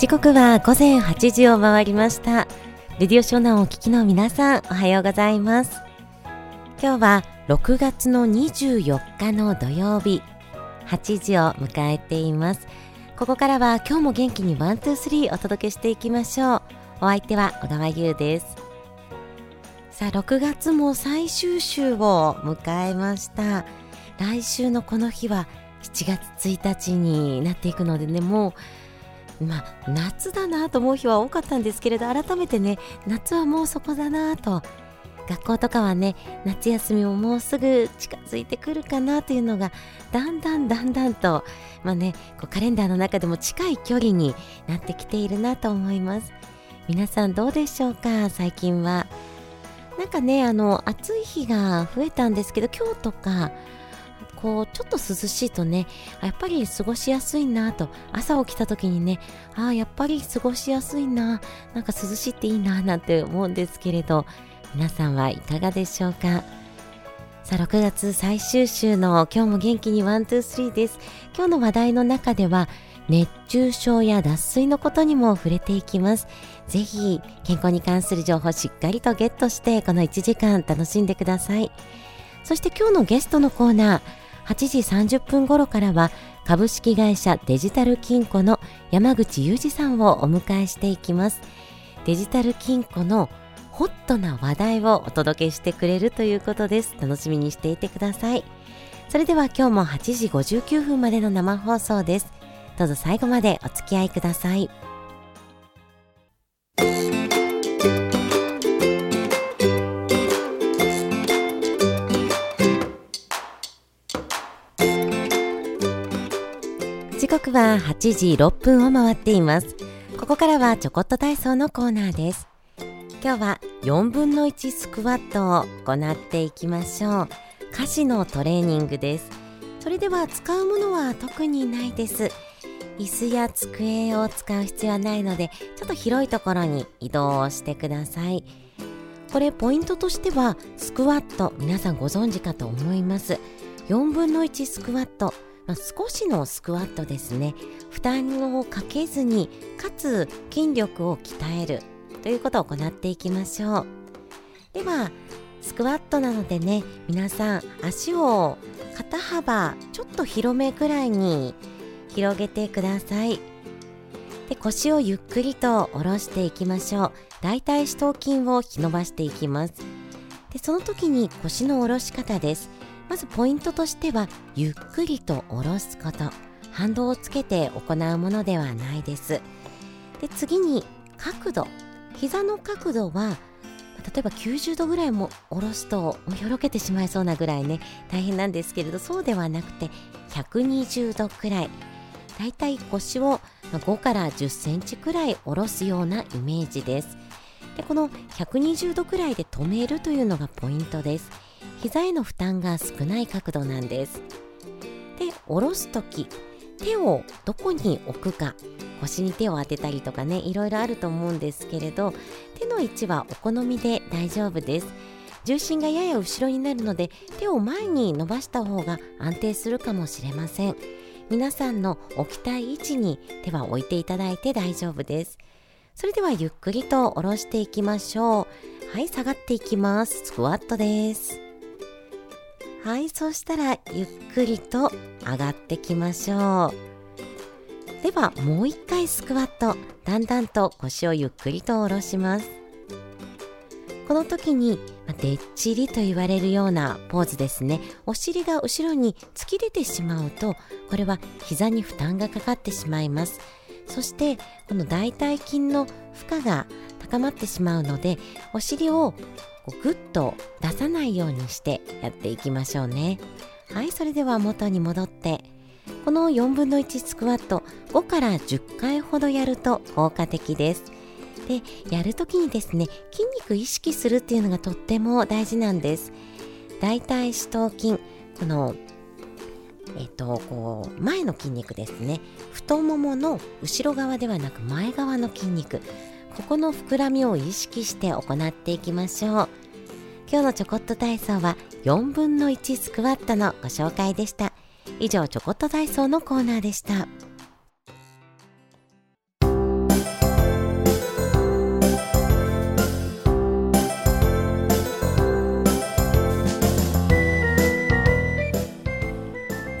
時刻は午前8時を回りました。レディオ湘南をお聞きの皆さん、おはようございます。今日は6月の24日の土曜日、8時を迎えています。ここからは今日も元気にワン、ツー、スリーお届けしていきましょう。お相手は小川優です。さあ、6月も最終週を迎えました。来週のこの日は7月1日になっていくのでね、もう夏だなと思う日は多かったんですけれど、改めてね、夏はもうそこだなと、学校とかはね、夏休みももうすぐ近づいてくるかなというのがだんだんとこうカレンダーの中でも近い距離になってきているなと思います。皆さんどうでしょうか。最近は暑い日が増えたんですけど、今日とかちょっと涼しいとね、やっぱり過ごしやすいなと、朝起きた時にね、やっぱり過ごしやすいな、涼しいっていいななんて思うんですけれど、皆さんはいかがでしょうか。さあ、6月最終週の今日も元気にワン、ツー、スリーです。今日の話題の中では熱中症や脱水のことにも触れていきます。ぜひ健康に関する情報をしっかりとゲットして、この1時間楽しんでください。そして今日のゲストのコーナー、8時30分頃からは株式会社デジタル金庫の山口裕二さんをお迎えしていきます。デジタル金庫のホットな話題をお届けしてくれるということです。楽しみにしていてください。それでは今日も8時59分までの生放送です。どうぞ最後までお付き合いください。時刻は8時6分を回っています。ここからはちょこっと体操のコーナーです。今日は4分の1スクワットを行っていきましょう。下肢のトレーニングです。それでは使うものは特にないです。椅子や机を使う必要はないので、ちょっと広いところに移動してください。これポイントとしては、スクワット、皆さんご存知かと思います。4分の1スクワット、少しのスクワットですね。負担をかけずに、かつ筋力を鍛えるということを行っていきましょう。ではスクワットなのでね、皆さん足を肩幅ちょっと広めくらいに広げてください。で、腰をゆっくりと下ろしていきましょう。大腿四頭筋を引き伸ばしていきます。で、その時に腰の下ろし方です。まずポイントとしては、ゆっくりと下ろすこと、反動をつけて行うものではないです。で、次に角度、膝の角度は例えば90度ぐらいも下ろすとよろけてしまいそうなぐらいね、大変なんですけれど、そうではなくて120度くらい、だいたい腰を5から10センチくらい下ろすようなイメージです。で、この120度くらいで止めるというのがポイントです。膝への負担が少ない角度なんです。で、下ろすとき、手をどこに置くか、腰に手を当てたりとかね、いろいろあると思うんですけれど、手の位置はお好みで大丈夫です。重心がやや後ろになるので、手を前に伸ばした方が安定するかもしれません。皆さんの置きたい位置に手は置いていただいて大丈夫です。それではゆっくりと下ろしていきましょう。はい、下がっていきます。スクワットです。はい、そうしたらゆっくりと上がってきましょう。ではもう一回スクワット、だんだんと腰をゆっくりと下ろします。この時にでっちりと言われるようなポーズですね。お尻が後ろに突き出てしまうと、これは膝に負担がかかってしまいます。そしてこの大腿筋の負荷が高まってしまうので、お尻をぐっと出さないようにしてやっていきましょうね。はい、それでは元に戻って、この4分の1スクワット5から10回ほどやると効果的です。で、やるときにですね、筋肉意識するっていうのがとっても大事なんです。大腿四頭筋、この前の筋肉ですね。太ももの後ろ側ではなく前側の筋肉、ここの膨らみを意識して行っていきましょう。今日のちょこっと体操は4分の1スクワットのご紹介でした。以上、ちょこっと体操のコーナーでした。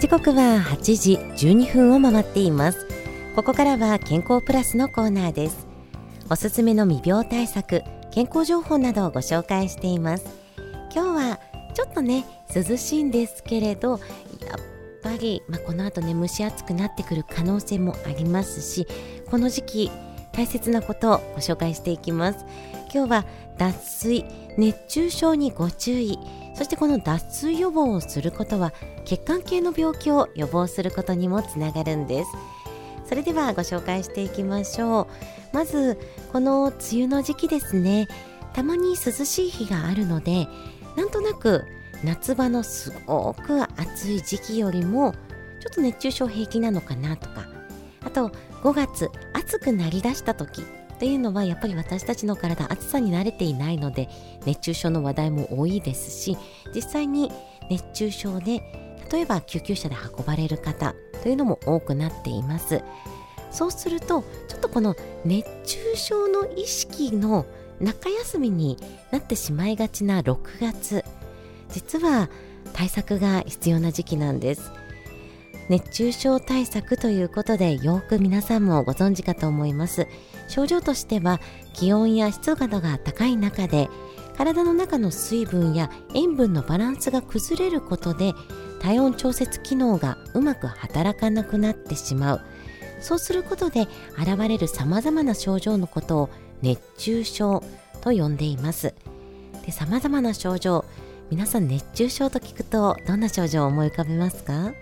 時刻は8時12分を回っています。ここからは健康プラスのコーナーです。おすすめの未病対策、健康情報などをご紹介しています。今日はちょっとね涼しいんですけれど、やっぱり、この後ね蒸し暑くなってくる可能性もありますし、この時期大切なことをご紹介していきます。今日は脱水、熱中症にご注意、そしてこの脱水予防をすることは血管系の病気を予防することにもつながるんです。それではご紹介していきましょう。まずこの梅雨の時期ですね、たまに涼しい日があるので、なんとなく夏場のすごく暑い時期よりもちょっと熱中症平気なのかなとか、あと5月暑くなりだした時というのはやっぱり私たちの体暑さに慣れていないので熱中症の話題も多いですし、実際に熱中症で例えば救急車で運ばれる方というのも多くなっています。そうするとちょっとこの熱中症の意識の中休みになってしまいがちな6月、実は対策が必要な時期なんです。熱中症対策ということでよく皆さんもご存知かと思います。症状としては気温や湿度が高い中で体の中の水分や塩分のバランスが崩れることで体温調節機能がうまく働かなくなってしまう。そうすることで現れるさまざまな症状のことを熱中症と呼んでいます。で、さまざまな症状、皆さん熱中症と聞くとどんな症状を思い浮かべますか？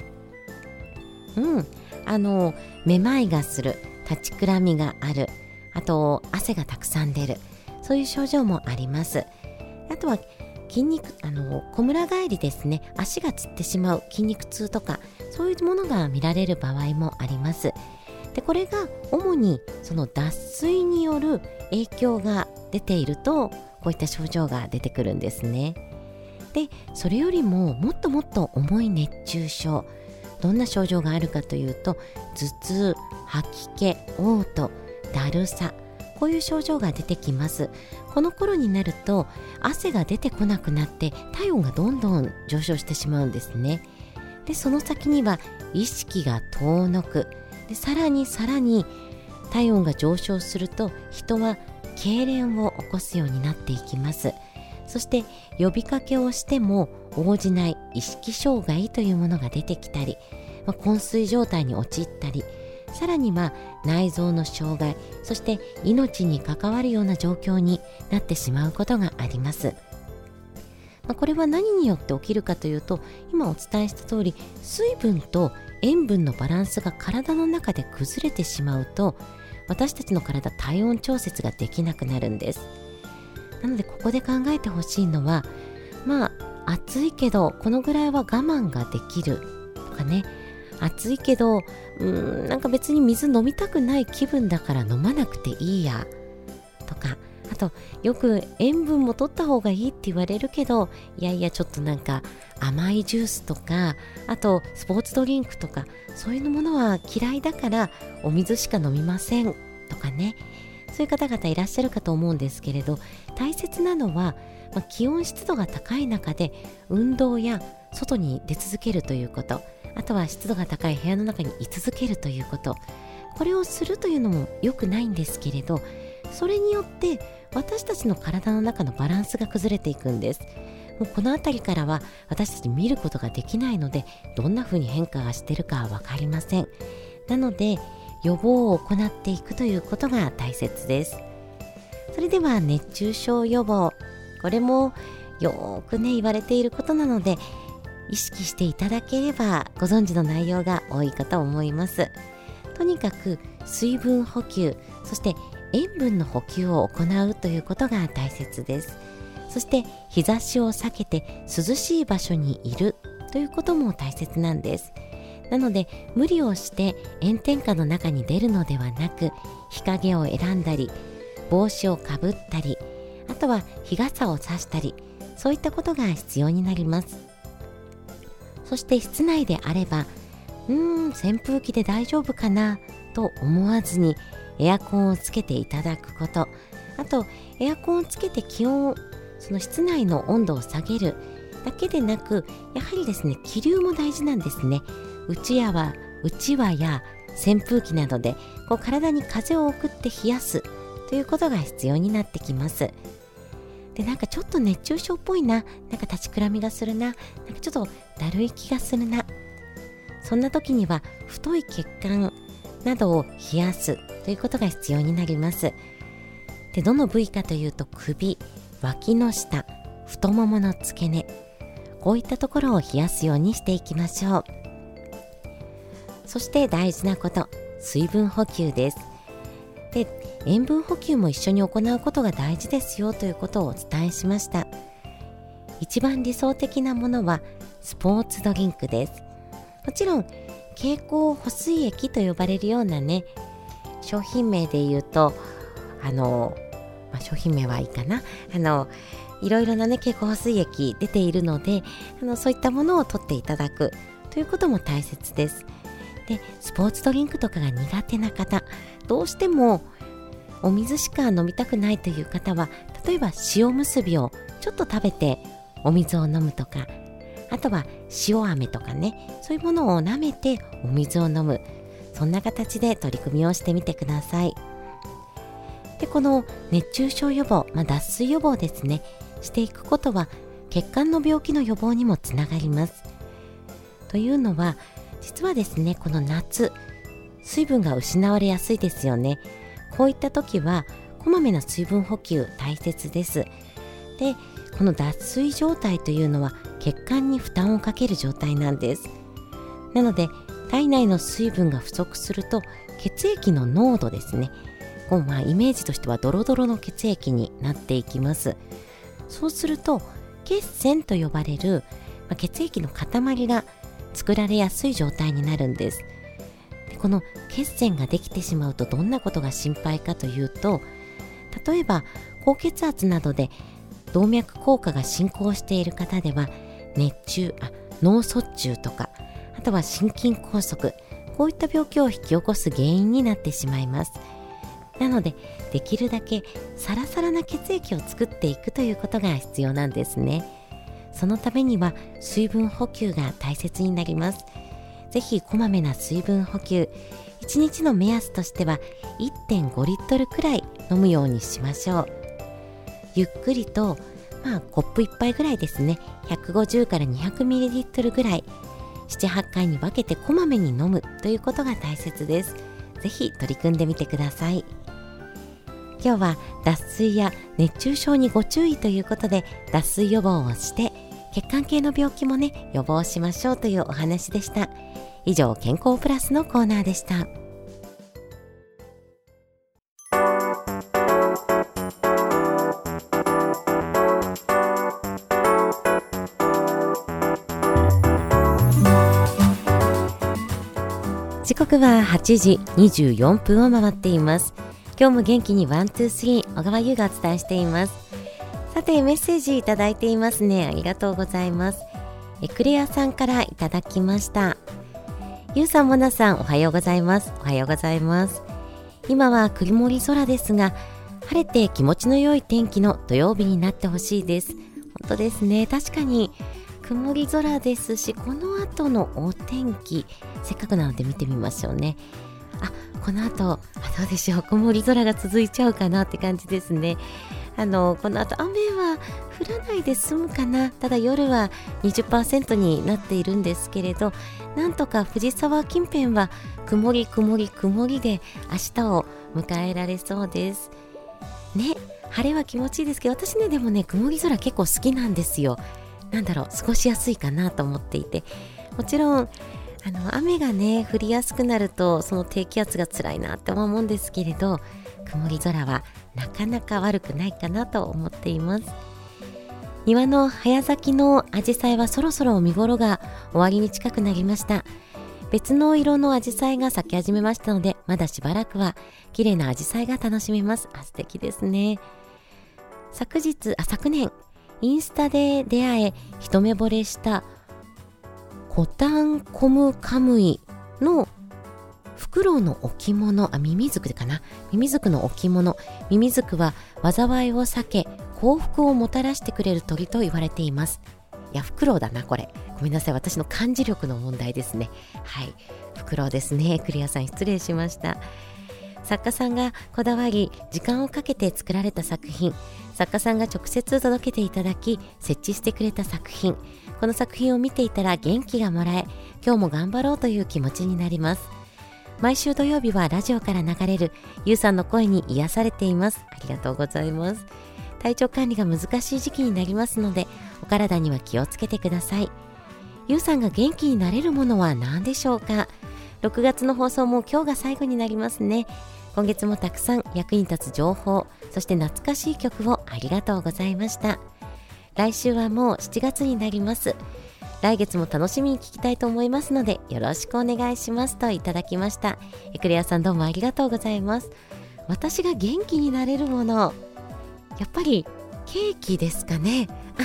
めまいがする、立ちくらみがある、あと汗がたくさん出る、そういう症状もあります。あとは筋肉、こむら返りですね、足がつってしまう筋肉痛とか、そういうものが見られる場合もあります。で、これが主にその脱水による影響が出ているとこういった症状が出てくるんですね。で、それよりももっともっと重い熱中症、どんな症状があるかというと、頭痛、吐き気、嘔吐、だるさ、こういう症状が出てきます。この頃になると汗が出てこなくなって体温がどんどん上昇してしまうんですね。で、その先には意識が遠のく。で、さらに体温が上昇すると人は痙攣を起こすようになっていきます。そして呼びかけをしても応じない意識障害というものが出てきたり、昏睡状態に陥ったり、さらには内臓の障害、そして命に関わるような状況になってしまうことがあります。これは何によって起きるかというと、今お伝えした通り、水分と塩分のバランスが体の中で崩れてしまうと、私たちの体、体温調節ができなくなるんです。なのでここで考えてほしいのは、暑いけどこのぐらいは我慢ができるとかね、暑いけどなんか別に水飲みたくない気分だから飲まなくていいやとか、あとよく塩分も取った方がいいって言われるけど、いやいやちょっとなんか甘いジュースとか、あとスポーツドリンクとか、そういうものは嫌いだからお水しか飲みませんとかね、そういう方々いらっしゃるかと思うんですけれど、大切なのは、気温湿度が高い中で運動や外に出続けるということ、あとは湿度が高い部屋の中に居続けるということ、これをするというのも良くないんですけれど、それによって私たちの体の中のバランスが崩れていくんです。もうこのあたりからは私たち見ることができないので、どんな風に変化がしているかは分かりません。なので予防を行っていくということが大切です。それでは熱中症予防、これもよくね言われていることなので、意識していただければご存知の内容が多いかと思います。とにかく水分補給、そして塩分の補給を行うということが大切です。そして日差しを避けて涼しい場所にいるということも大切なんです。なので無理をして炎天下の中に出るのではなく、日陰を選んだり、帽子をかぶったり、あとは日傘を差したり、そういったことが必要になります。そして室内であれば、扇風機で大丈夫かなと思わずにエアコンをつけていただくこと、あとエアコンをつけて気温を、その室内の温度を下げる、 だけでなく、やはりですね、気流も大事なんですね。うちわや扇風機などで体に風を送って冷やすということが必要になってきます。で、なんかちょっと熱中症っぽいな、なんか立ちくらみがするな、なんかちょっとだるい気がするな、そんな時には太い血管などを冷やすということが必要になります。で、どの部位かというと、首、脇の下、太ももの付け根、こういったところを冷やすようにしていきましょう。そして大事なこと、水分補給です。で、塩分補給も一緒に行うことが大事ですよということをお伝えしました。一番理想的なものはスポーツドリンクです。もちろん経口補水液と呼ばれるようなね、商品名で言うと商品名はいいかな、いろいろなね、経口補水液出ているので、そういったものを取っていただくということも大切です。で、スポーツドリンクとかが苦手な方、どうしてもお水しか飲みたくないという方は、例えば塩むすびをちょっと食べてお水を飲むとか、あとは塩飴とかね、そういうものを舐めてお水を飲む、そんな形で取り組みをしてみてください。で、この熱中症予防、脱水予防ですね、していくことは血管の病気の予防にもつながります。というのは、実はですね、この夏、水分が失われやすいですよね。こういった時はこまめな水分補給大切です。で、この脱水状態というのは血管に負担をかける状態なんです。なので、体内の水分が不足すると血液の濃度ですね、イメージとしてはドロドロの血液になっていきます。そうすると血栓と呼ばれる、血液の塊が作られやすい状態になるんです。で、この血栓ができてしまうとどんなことが心配かというと、例えば高血圧などで動脈硬化が進行している方では脳卒中とか、あとは心筋梗塞、こういった病気を引き起こす原因になってしまいます。なので、できるだけサラサラな血液を作っていくということが必要なんですね。そのためには水分補給が大切になります。ぜひこまめな水分補給、1日の目安としては 1.5 リットルくらい飲むようにしましょう。ゆっくりと、コップ1杯ぐらいですね、150から200ミリリットルぐらい 7,8 回に分けてこまめに飲むということが大切です。ぜひ取り組んでみてください。今日は脱水や熱中症にご注意ということで、脱水予防をして血管系の病気もね、予防しましょうというお話でした。以上、健康プラスのコーナーでした。時刻は8時24分を回っています。今日も元気にワン、ツー、スリー、小川優がお伝えしています。さて、メッセージいただいていますね。ありがとうございます。エクレアさんからいただきました。ゆうさん、もなさん、おはようございます。おはようございます。今は曇り空ですが、晴れて気持ちの良い天気の土曜日になってほしいです。本当ですね。確かに曇り空ですし、この後のお天気、せっかくなので見てみましょうね。この後どうでしょう、曇り空が続いちゃうかなって感じですね。この後雨は降らないで済むかな。ただ夜は 20% になっているんですけれど、なんとか藤沢近辺は曇りで明日を迎えられそうですね。晴れは気持ちいいですけど、私ね、でもね、曇り空結構好きなんですよ。過ごしやすいかなと思っていて、もちろん雨がね降りやすくなると、その低気圧が辛いなって思うんですけれど、曇り空はなかなか悪くないかなと思っています。庭の早咲きのアジサイはそろそろ見頃が終わりに近くなりました。別の色のアジサイが咲き始めましたので、まだしばらくは綺麗なアジサイが楽しめます。素敵ですね。昨年インスタで出会え一目惚れしたコタンコムカムイのフクロウの置物、ミミズクかな、ミミズクの置物。ミミズクは災いを避け幸福をもたらしてくれる鳥と言われています。 やフクロウだなこれ、ごめんなさい、私の漢字力の問題ですね。はい、フクロウですね。クリアさん失礼しました。作家さんがこだわり時間をかけて作られた作品、作家さんが直接届けていただき設置してくれた作品、この作品を見ていたら元気がもらえ、今日も頑張ろうという気持ちになります。毎週土曜日はラジオから流れるゆうさんの声に癒されています。ありがとうございます。体調管理が難しい時期になりますので、お体には気をつけてください。ゆうさんが元気になれるものは何でしょうか。6月の放送も今日が最後になりますね。今月もたくさん役に立つ情報、そして懐かしい曲をありがとうございました。来週はもう7月になります。来月も楽しみに聞きたいと思いますのでよろしくお願いしますといただきました。クレアさんどうもありがとうございます。私が元気になれるもの、やっぱりケーキですかね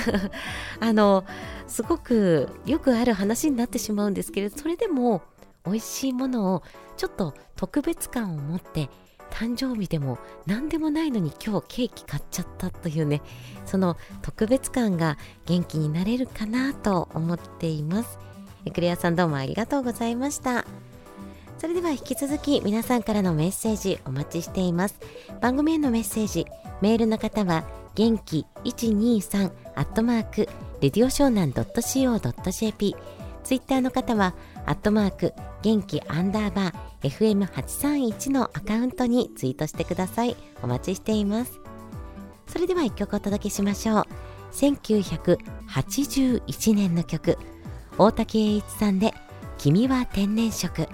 すごくよくある話になってしまうんですけれど、それでも美味しいものをちょっと特別感を持って、誕生日でも何でもないのに今日ケーキ買っちゃったというね、その特別感が元気になれるかなと思っています。クレアさんどうもありがとうございました。それでは引き続き皆さんからのメッセージお待ちしています。番組へのメッセージ、メールの方は元気123@radioshonan.co.jp、ツイッターの方は元気_FM831 のアカウントにツイートしてください。お待ちしています。それでは一曲お届けしましょう。1981年の曲、大竹栄一さんで君は天然色。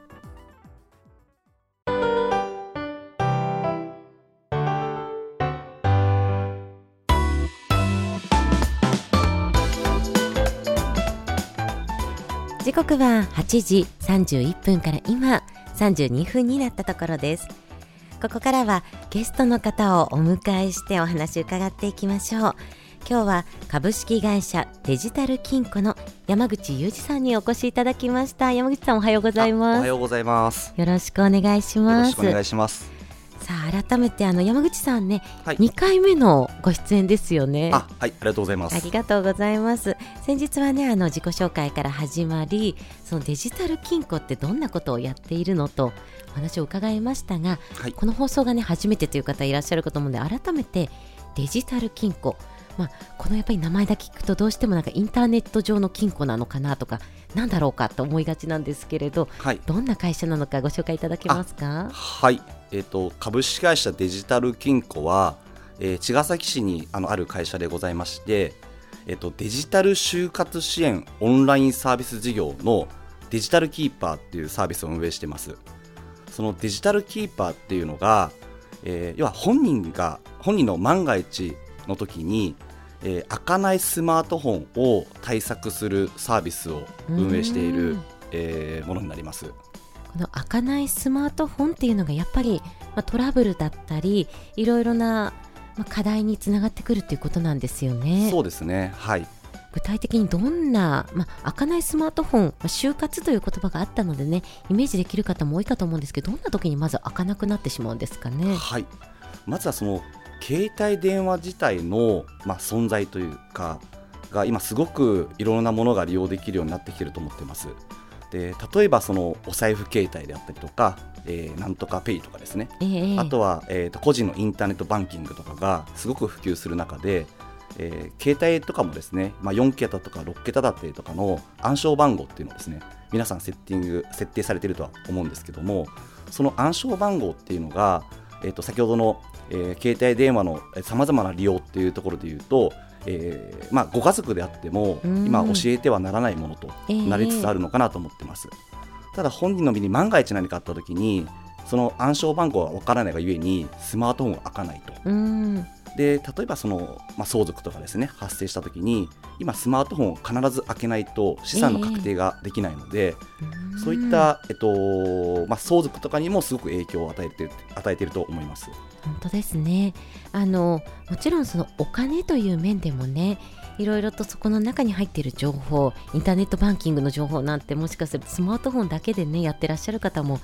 時刻は8時31分から今32分になったところです。ここからはゲストの方をお迎えしてお話を伺っていきましょう。今日は株式会社デジタル金庫の山口裕二さんにお越しいただきました。山口さんおはようございます。 おはようございます。 よろしくお願いします。 よろしくお願いします。 さあ改めて山口さんね、 はい、 2回目のご出演ですよね。 はい、ありがとうございます。 ありがとうございます。先日はね自己紹介から始まり、そのデジタル金庫ってどんなことをやっているのとお話を伺いましたが、 はい、 この放送がね初めてという方いらっしゃるかと思うので、改めてデジタル金庫、このやっぱり名前だけ聞くとどうしてもなんかインターネット上の金庫なのかなとかなんだろうかと思いがちなんですけれど、 はい、 どんな会社なのかご紹介いただけますか。 はい、株式会社デジタル金庫は、茅ヶ崎市にある会社でございまして、デジタル就活支援オンラインサービス事業のデジタルキーパーっていうサービスを運営しています。そのデジタルキーパーっていうのが、要は本人の万が一の時に開かないスマートフォンを対策するサービスを運営している、ものになります。 この開かないスマートフォンっていうのがやっぱり、トラブルだったりいろいろな、課題につながってくるっていうことなんですよね。 そうですね、はい。 具体的にどんな、開かないスマートフォン、就活という言葉があったのでねイメージできる方も多いかと思うんですけど、どんな時にまず開かなくなってしまうんですかね。 はい、まずはその携帯電話自体の、存在というかが今すごくいろんなものが利用できるようになってきていると思っています。で例えばそのお財布携帯であったりとか、なんとかペイとかですね、あとは、個人のインターネットバンキングとかがすごく普及する中で、携帯とかもですね、4桁とか6桁だったりとかの暗証番号っていうのをですね皆さん設定されているとは思うんですけども、その暗証番号っていうのが、先ほどの、携帯電話のさまざまな利用っていうところでいうと、ご家族であっても今教えてはならないものとなりつつあるのかなと思ってます。ただ本人の身に万が一何かあった時にその暗証番号がわからないがゆえにスマートフォンが開かないと。で例えばその、相続とかですね発生した時に今スマートフォンを必ず開けないと資産の確定ができないので、そういった、相続とかにもすごく影響を与えていると思います。 本当ですね。もちろんそのお金という面でもねいろいろとそこの中に入っている情報、インターネットバンキングの情報なんてもしかするとスマートフォンだけでねやってらっしゃる方も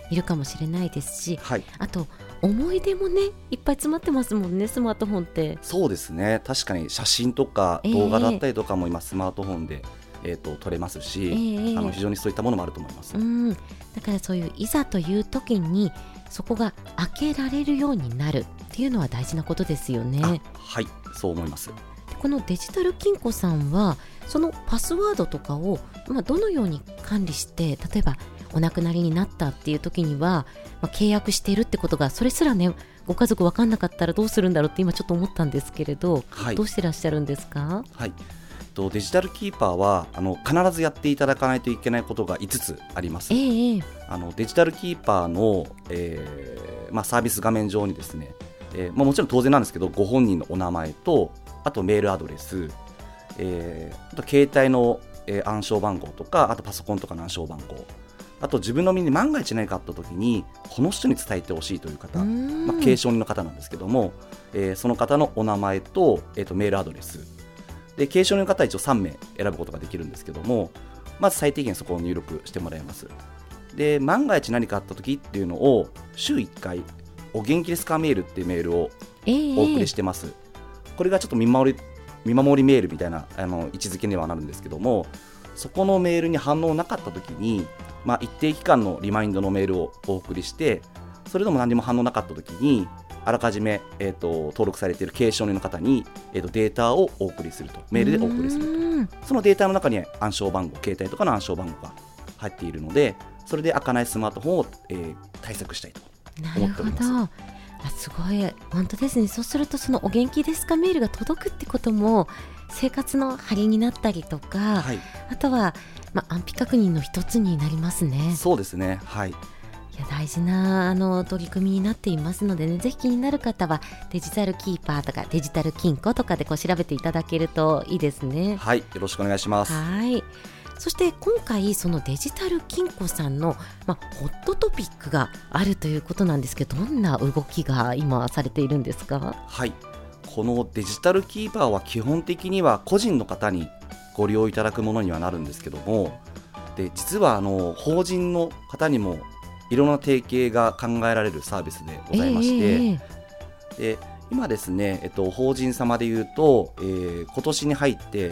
いるかもしれないですし、 はい、 あと思い出もねいっぱい詰まってますもんね、スマートフォンって。 そうですね、確かに写真とか動画だったりとかも今スマートフォンで、撮れますし、非常にそういったものもあると思います。 だからそういういざという時にそこが開けられるようになるっていうのは大事なことですよね。 はい、そう思います。 このデジタル金庫さんはそのパスワードとかを、どのように管理して、例えばお亡くなりになったっていう時には、契約しているってことがそれすらねご家族分かんなかったらどうするんだろうって今ちょっと思ったんですけれど、どうしてらっしゃるんですか？ はい、デジタルキーパーは必ずやっていただかないといけないことが5つあります。デジタルキーパーの、サービス画面上にですね、もちろん当然なんですけどご本人のお名前と、あとメールアドレス、あと携帯の、暗証番号とか、あとパソコンとかの暗証番号、あと自分の身に万が一何かあった時にこの人に伝えてほしいという方、継承人の方なんですけども、その方のお名前と、メールアドレスで、継承人の方は一応3名選ぶことができるんですけども、まず最低限そこを入力してもらいます。で、万が一何かあった時っていうのを週1回お元気ですかメールっていうメールをお送りしてます。これがちょっと見守りメールみたいな位置づけにはなるんですけども、そこのメールに反応なかった時に、一定期間のリマインドのメールをお送りして、それでも何も反応なかった時にあらかじめ、登録されている継承人の方に、データをお送りすると、メールでお送りすると、そのデータの中に暗証番号、携帯とかの暗証番号が入っているので、それで開かないスマートフォンを、対策したいと思っております。 なるほど。すごい、本当ですね。そうするとそのお元気ですかメールが届くってことも生活の張りになったりとか、あとは、安否確認の一つになりますね。 そうですね、はい。 大事な取り組みになっていますのでね、ぜひ気になる方はデジタルキーパーとかデジタル金庫とかで調べていただけるといいですね。 はい、よろしくお願いします。 はい。そして今回そのデジタル金庫さんの、ホットトピックがあるということなんですけど、どんな動きが今されているんですか？ はい、このデジタルキーパーは基本的には個人の方にご利用いただくものにはなるんですけども、で実は法人の方にもいろんな提携が考えられるサービスでございまして、で今ですね、法人様でいうと、今年に入って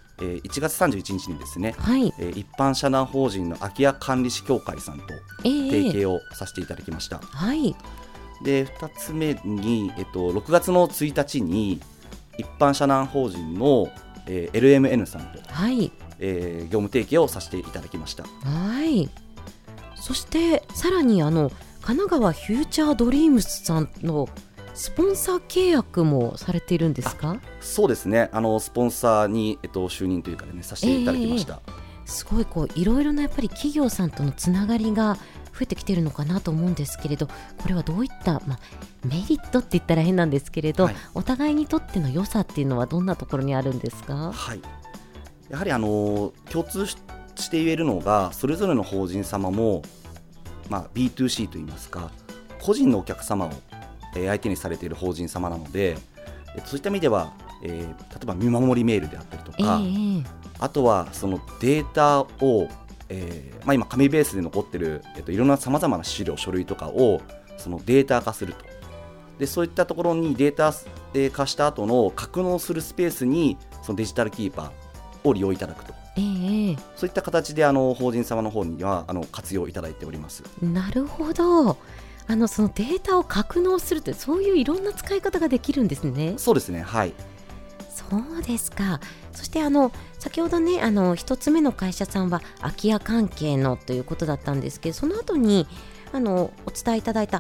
1月31日にですね、一般社団法人の空き家管理士協会さんと提携をさせていただきました。で2つ目に、6月の1日に一般社団法人の、LMN さんと、業務提携をさせていただきました。 そしてさらに神奈川フューチャードリームスさんのスポンサー契約もされているんですか？ そうですね、スポンサーに、就任というかね、させていただきました。 すごいいろいろなやっぱり企業さんとのつながりが増えてきているのかなと思うんですけれど、これはどういった、メリットって言ったら変なんですけれど、お互いにとっての良さっていうのはどんなところにあるんですか？ やはり共通して言えるのが、それぞれの法人様も、B2C といいますか、個人のお客様を相手にされている法人様なので、そういった意味では、例えば見守りメールであったりとか、あとはそのデータを、今紙ベースで残っている、いろんなさまざまな資料書類とかをそのデータ化すると。でそういったところにデータ化した後の格納するスペースにそのデジタルキーパーを利用いただくと、そういった形で法人様の方には活用いただいております。 なるほど。そのデータを格納するって、そういういろんな使い方ができるんですね。 そうですね、はい。 そうですか。そして先ほどね一つ目の会社さんは空き家関係のということだったんですけど、その後にお伝えいただいた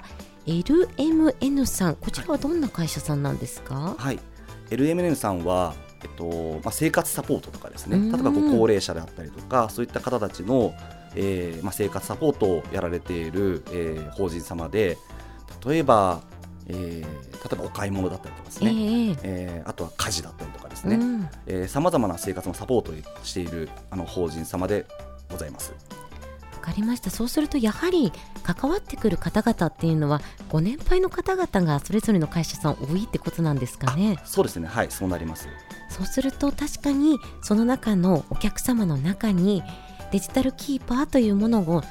LMN さん、こちらはどんな会社さんなんですか？ LMN さんは、生活サポートとかですね、例えばご高齢者であったりとか、そういった方たちの、生活サポートをやられている、法人様で、例えばお買い物だったりとかですね、あとは家事だったりとかですね、さまざまな生活のサポートをしている法人様でございます。 わかりました。そうするとやはり関わってくる方々っていうのはご年配の方々がそれぞれの会社さん多いってことなんですかね？ そうですね、はい、そうなります。 そうすると確かにその中のお客様の中にデジタルキーパーというものを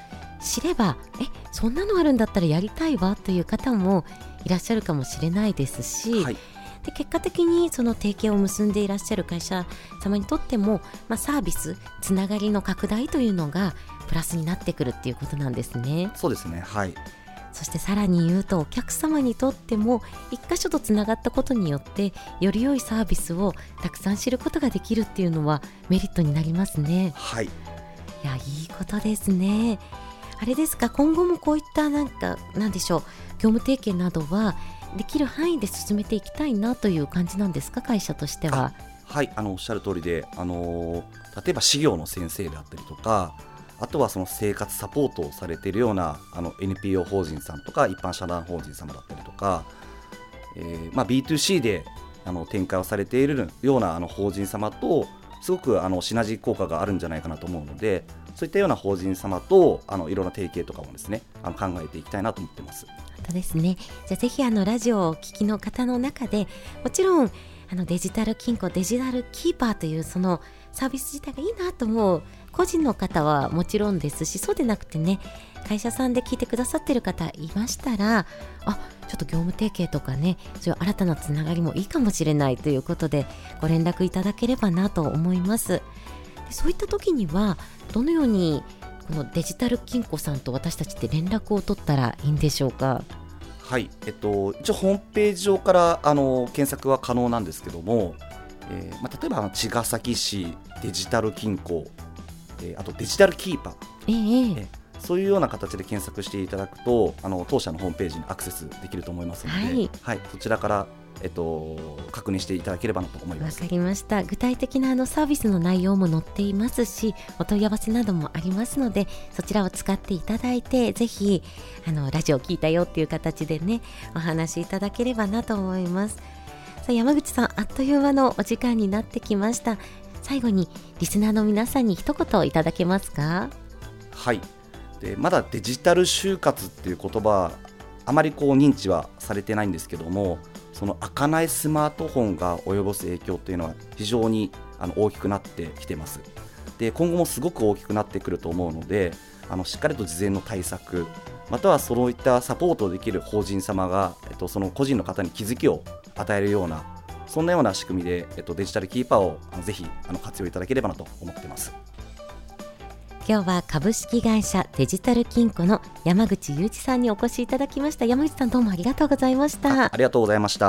知ればそんなのあるんだったらやりたいわという方もいらっしゃるかもしれないですし、で結果的にその提携を結んでいらっしゃる会社様にとっても、サービスつながりの拡大というのがプラスになってくるっていうことなんですね。 そうですね。 そしてさらに言うと、お客様にとっても一箇所とつながったことによってより良いサービスをたくさん知ることができるっていうのはメリットになりますね。いや、いいことですね。あれですか、今後もこういったなんでしょう、業務提携などはできる範囲で進めていきたいなという感じなんですか、会社としては。 おっしゃる通りで、例えば私業の先生であったりとか、あとはその生活サポートをされているようなNPO 法人さんとか一般社団法人様だったりとか、B2C で展開をされているような法人様とすごくシナジー効果があるんじゃないかなと思うので、そういったような法人様といろんな提携とかもですね考えていきたいなと思ってます。 本当ですね。じゃあぜひラジオをお聞きの方の中で、もちろんデジタル金庫、デジタルキーパーというそのサービス自体がいいなと思う個人の方はもちろんですし、そうでなくてね、会社さんで聞いてくださっている方いましたら、ちょっと業務提携とかね、そういう新たなつながりもいいかもしれないということでご連絡いただければなと思います。でそういった時にはどのようにこのデジタル金庫さんと私たちって連絡を取ったらいいんでしょうか。 一応ホームページ上から検索は可能なんですけども、例えば茅ヶ崎市デジタル金庫、あとデジタルキーパー、そういうような形で検索していただくと当社のホームページにアクセスできると思いますので、そちらから確認していただければなと思います。 わかりました。具体的なサービスの内容も載っていますし、お問い合わせなどもありますので、そちらを使っていただいて、ぜひラジオ聞いたよっていう形でね、お話しいただければなと思います。さあ、山口さん、あっという間のお時間になってきました。最後にリスナーの皆さんに一言いただけますか。 でまだデジタル就活っていう言葉あまり認知はされてないんですけども、その開かないスマートフォンが及ぼす影響というのは非常に大きくなってきてます。で今後もすごく大きくなってくると思うので、しっかりと事前の対策、またはそういったサポートできる法人様が、その個人の方に気づきを与えるような、そんなような仕組みで、デジタルキーパーをぜひ活用いただければなと思っています。 今日は株式会社デジタル金庫の山口雄一さんにお越しいただきました。山口さん、どうもありがとうございました。 ありがとうございました。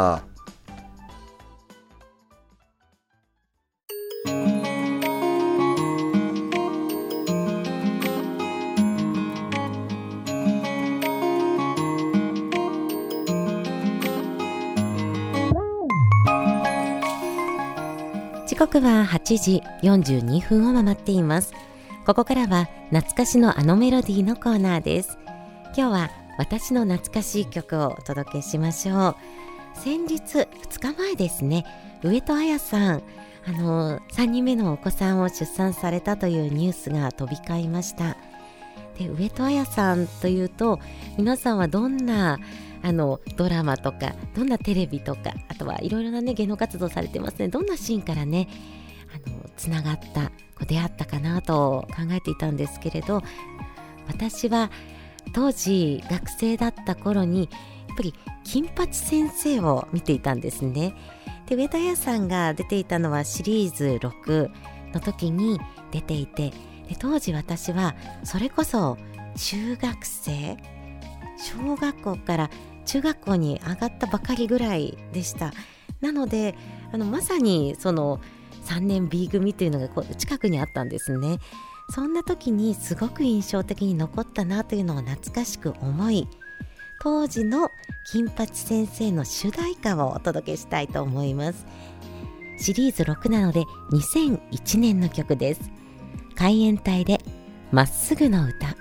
時刻は8時42分を回っています。ここからは懐かしのメロディーのコーナーです。今日は私の懐かしい曲をお届けしましょう。先日2日前ですね、上戸彩さん3人目のお子さんを出産されたというニュースが飛び交いました。で、上戸彩さんというと、皆さんはどんなドラマとかどんなテレビとか、あとはいろいろなね芸能活動されてますね。どんなシーンからねつながった出会ったかなと考えていたんですけれど、私は当時学生だった頃にやっぱり金八先生を見ていたんですね。で、上戸彩さんが出ていたのはシリーズ6の時に出ていて、で当時私はそれこそ中学生、小学校から中学校に上がったばかりぐらいでした。なのでまさにその3年 B 組というのが近くにあったんですね。そんな時にすごく印象的に残ったなというのを懐かしく思い、当時の金八先生の主題歌をお届けしたいと思います。シリーズ6なので2001年の曲です。海援隊でまっすぐの歌。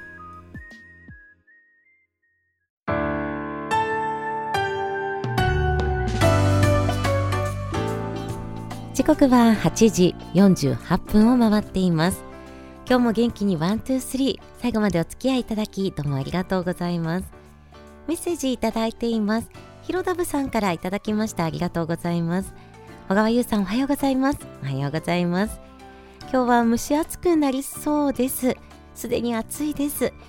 時刻は8時48分を回っています。今日も元気にワン、ツー、スリー、最後までお付き合いいただきどうもありがとうございます。メッセージいただいています。ひろだぶさんからいただきました。ありがとうございます。小川優さん、おはようございます。おはようございます。今日は蒸し暑くなりそうです。すでに暑いです。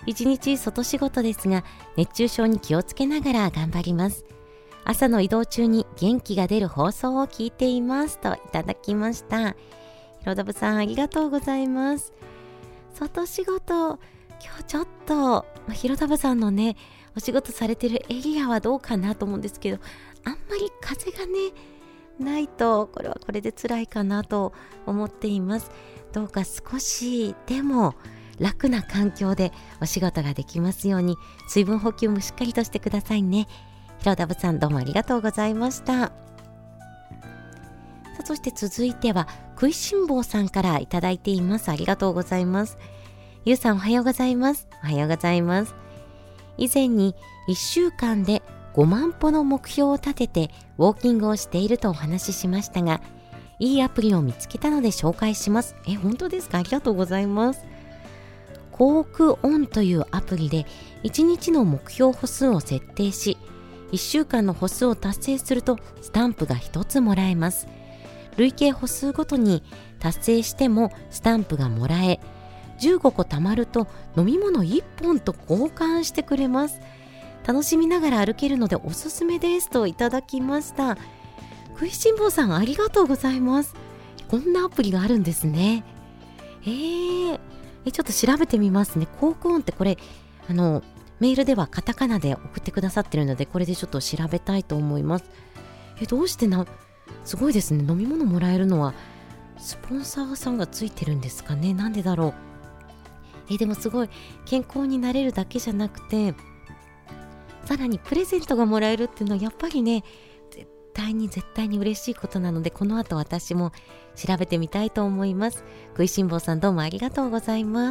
一日外仕事ですが、熱中症に気をつけながら頑張ります。朝の移動中に元気が出る放送を聞いていますといただきました。ひろだぶさん、ありがとうございます。外仕事、今日ちょっとひろだぶさんのね、お仕事されてるエリアはどうかなと思うんですけど、あんまり風がねないとこれはこれで辛いかなと思っています。どうか少しでも楽な環境でお仕事ができますように、水分補給もしっかりとしてくださいね。ひろだぶさん、どうもありがとうございました。さあ、そして続いては食いしん坊さんからいただいています。ありがとうございます。ゆうさん、おはようございます。おはようございます。以前に1週間で5万歩の目標を立ててウォーキングをしているとお話ししましたが、いいアプリを見つけたので紹介します。本当ですか？ありがとうございます。コークオンというアプリで1日の目標歩数を設定し、1週間の歩数を達成するとスタンプが1つもらえます。累計歩数ごとに達成してもスタンプがもらえ、15個貯まると飲み物1本と交換してくれます。楽しみながら歩けるのでおすすめですといただきました。食いしん坊さん、ありがとうございます。こんなアプリがあるんですね。ちょっと調べてみますね。コークオンってこれメールではカタカナで送ってくださってるので、これでちょっと調べたいと思います。どうしてすごいですね。飲み物もらえるのはスポンサーさんがついてるんですかね。なんでだろう。でもすごい健康になれるだけじゃなくて、さらにプレゼントがもらえるっていうのはやっぱりね、絶対に嬉しいことなので、この後私も調べてみたいと思います。食いしん坊さん、どうもありがとうございます。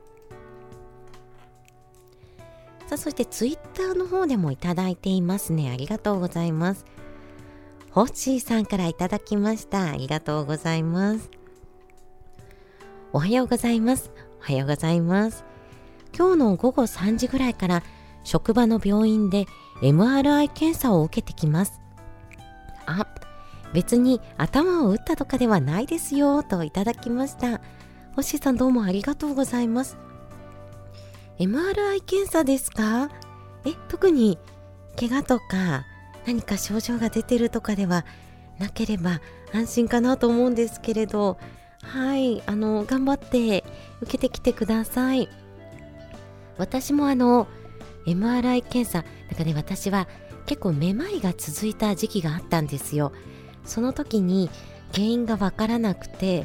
さあ、そしてツイッターの方でもいただいていますね。ありがとうございます。ホッシーさんからいただきました。ありがとうございます。おはようございます。おはようございます。今日の午後3時ぐらいから職場の病院で MRI 検査を受けてきます。別に頭を打ったとかではないですよといただきました。ホッシーさん、どうもありがとうございます。MRI 検査ですか？特に怪我とか何か症状が出てるとかではなければ安心かなと思うんですけれど、頑張って受けてきてください。私もMRI 検査、私は結構めまいが続いた時期があったんですよ。その時に原因がわからなくて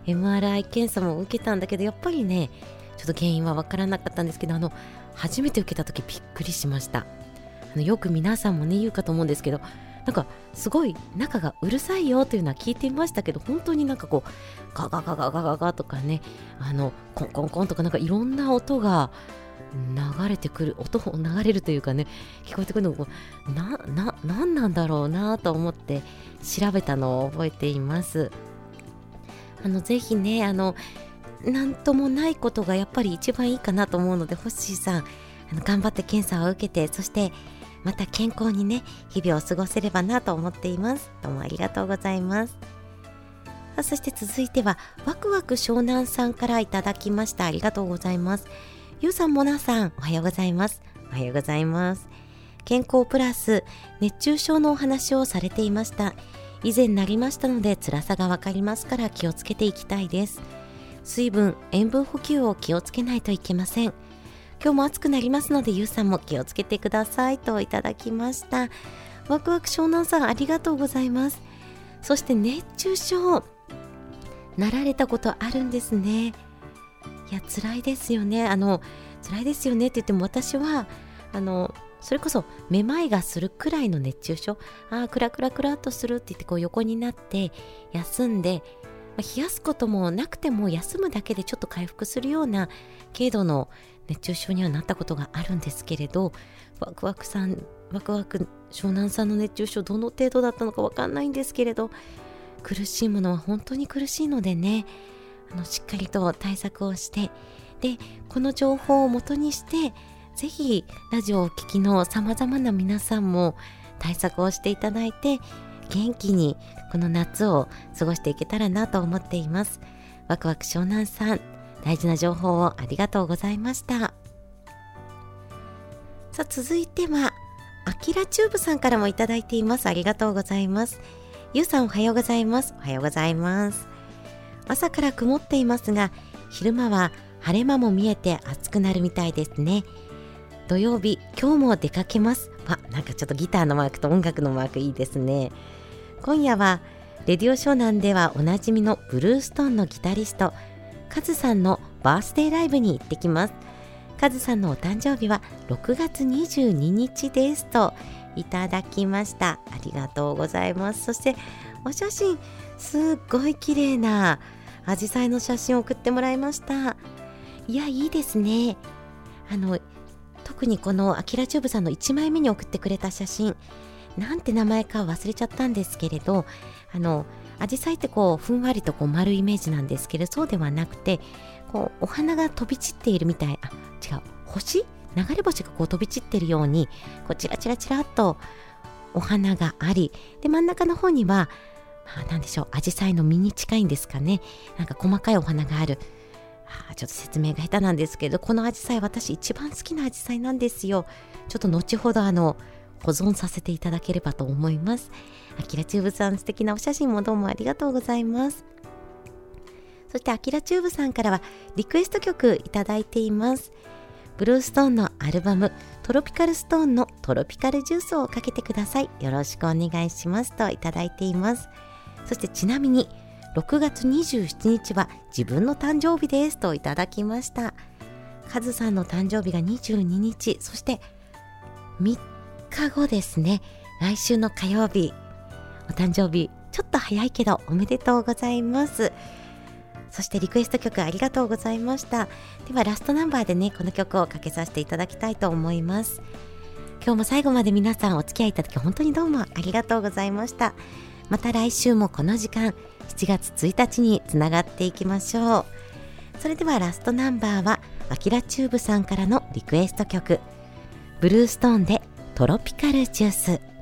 MRI 検査も受けたんだけど、やっぱりねちょっと原因はわからなかったんですけど、初めて受けた時びっくりしました。よく皆さんもね言うかと思うんですけど、すごい中がうるさいよというのは聞いていましたけど、本当にガガガガガガガとかね、コンコンコンとかいろんな音が流れてくる、音を流れるというかね、聞こえてくるのをなんなんだろうなと思って調べたのを覚えています。ぜひねなんともないことがやっぱり一番いいかなと思うので、ホッシーさん頑張って検査を受けて、そしてまた健康にね日々を過ごせればなと思っています。どうもありがとうございます。そして続いてはワクワク湘南さんからいただきました。ありがとうございます。ゆうさん、もなさん、おはようございます。おはようございます。健康プラス熱中症のお話をされていました。以前なりましたので辛さがわかりますから気をつけていきたいです。水分、塩分補給を気をつけないといけません。今日も暑くなりますので、ゆうさんも気をつけてくださいといただきました。ワクワク湘南さん、ありがとうございます。そして熱中症なられたことあるんですね。いや辛いですよね。辛いですよねって言っても、私はそれこそめまいがするくらいの熱中症、クラクラクラっとするって言って横になって休んで、冷やすこともなくても休むだけでちょっと回復するような軽度の熱中症にはなったことがあるんですけれど、ワクワク湘南さんの熱中症どの程度だったのかわかんないんですけれど、苦しいものは本当に苦しいのでね、しっかりと対策をして、でこの情報を元にしてぜひラジオをお聞きの様々な皆さんも対策をしていただいて、元気にこの夏を過ごしていけたらなと思っています。ワクワク湘南さん、大事な情報をありがとうございました。 さあ続いてはアキラチューブさんからもいただいています。ありがとうございます。ゆうさんおはようございます。おはようございます。朝から曇っていますが昼間は晴れ間も見えて暑くなるみたいですね。土曜日今日も出かけます。なんかちょっとギターのマークと音楽のマークいいですね。今夜はレディオ湘南ではおなじみのブルーストーンのギタリストカズさんのバースデーライブに行ってきます。カズさんのお誕生日は6月22日ですといただきました。ありがとうございます。そしてお写真すっごい綺麗なアジサイの写真を送ってもらいました。いやいいですね。特にこのアキラチューブさんの1枚目に送ってくれた写真なんて名前か忘れちゃったんですけれどアジサイってふんわりと丸いイメージなんですけどそうではなくてお花が飛び散っているみたい違う流れ星が飛び散っているようにチラチラチラっとお花がありで真ん中の方にはなんでしょうアジサイの実に近いんですかねなんか細かいお花があるちょっと説明が下手なんですけどこのアジサイ私一番好きなアジサイなんですよ。ちょっと後ほど保存させていただければと思います。アキラチューブさん素敵なお写真もどうもありがとうございます。そしてアキラチューブさんからはリクエスト曲いただいています。ブルーストーンのアルバムトロピカルストーンのトロピカルジュースをかけてください。よろしくお願いしますといただいています。そしてちなみに6月27日は自分の誕生日ですといただきました。カズさんの誕生日が22日そして3日後ですね。来週の火曜日お誕生日ちょっと早いけどおめでとうございます。そしてリクエスト曲ありがとうございました。ではラストナンバーでねこの曲をかけさせていただきたいと思います。今日も最後まで皆さんお付き合いいただき本当にどうもありがとうございました。また来週もこの時間7月1日につながっていきましょう。それではラストナンバーはアキラチューブさんからのリクエスト曲ブルーストーンでトロピカルジュース。